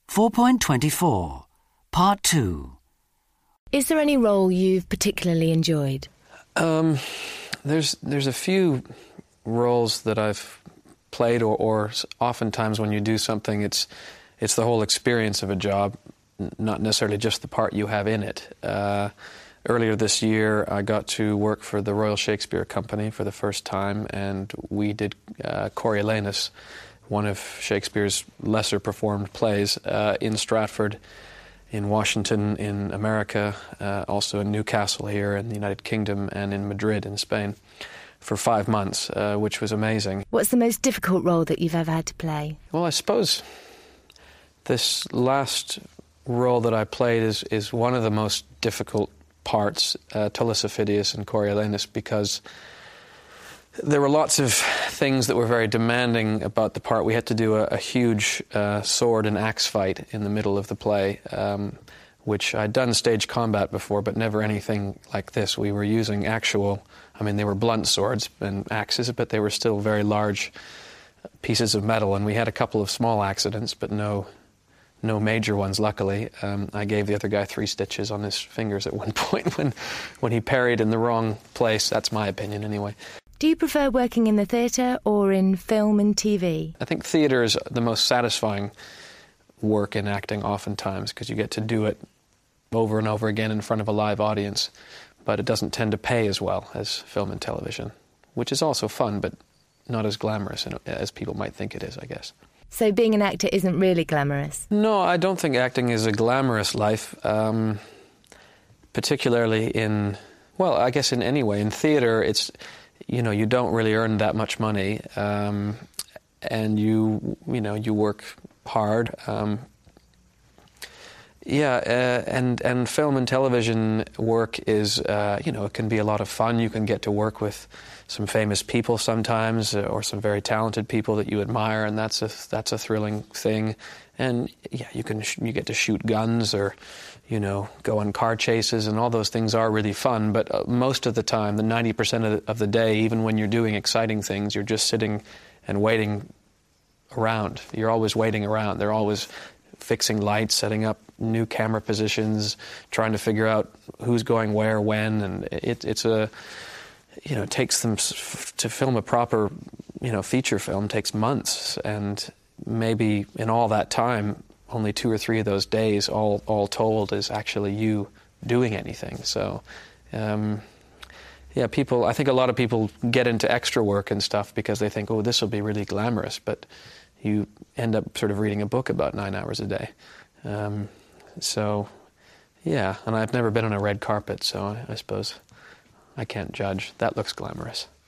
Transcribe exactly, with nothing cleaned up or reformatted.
four point twenty-four, Part two. Is there any role you've particularly enjoyed? Um, there's there's a few roles that I've played, or, or oftentimes when you do something, it's it's the whole experience of a job, not necessarily just the part you have in it. Uh, earlier this year, I got to work for the Royal Shakespeare Company for the first time, and we did uh, Coriolanus, one of Shakespeare's lesser performed plays, uh, in Stratford, in Washington, in America, uh, also in Newcastle here in the United Kingdom, and in Madrid in Spain for five months, uh, which was amazing. What's the most difficult role that you've ever had to play? Well, I suppose this last role that I played is, is one of the most difficult parts, uh, Tullus Ophidius in Coriolanus, because there were lots of things that were very demanding about the part. We had to do a, a huge uh, sword and axe fight in the middle of the play, um, which I'd done stage combat before, but never anything like this. We were using actual, I mean, they were blunt swords and axes, but they were still very large pieces of metal, and we had a couple of small accidents, but no no major ones, luckily. Um, I gave the other guy three stitches on his fingers at one point when, when he parried in the wrong place. That's my opinion, anyway. Do you prefer working in the theatre or in film and T V? I think theatre is the most satisfying work in acting oftentimes, because you get to do it over and over again in front of a live audience, but it doesn't tend to pay as well as film and television, which is also fun, but not as glamorous as people might think it is, I guess. So being an actor isn't really glamorous? No, I don't think acting is a glamorous life, um, particularly in, well, I guess in any way. In theatre, it's, you know, you don't really earn that much money, um, and you, you know, you work hard. Um, yeah, uh, and and film and television work is, uh, you know, it can be a lot of fun. You can get to work with some famous people sometimes, uh, or some very talented people that you admire, and that's a that's a thrilling thing. And yeah, you can sh you get to shoot guns, or, you know, go on car chases, and all those things are really fun. But uh, most of the time, the ninety percent of the, of the day, even when you're doing exciting things, you're just sitting and waiting around. You're always waiting around. They're always fixing lights, setting up new camera positions, trying to figure out who's going where, when, and it, it's a, you know, it takes them to film a proper, you know, feature film takes months, and maybe in all that time, only two or three of those days, all all told, is actually you doing anything. So, um, yeah, people, I think a lot of people get into extra work and stuff because they think, oh, this will be really glamorous, but you end up sort of reading a book about nine hours a day. Um, so, yeah, and I've never been on a red carpet, so I, I suppose I can't judge. That looks glamorous.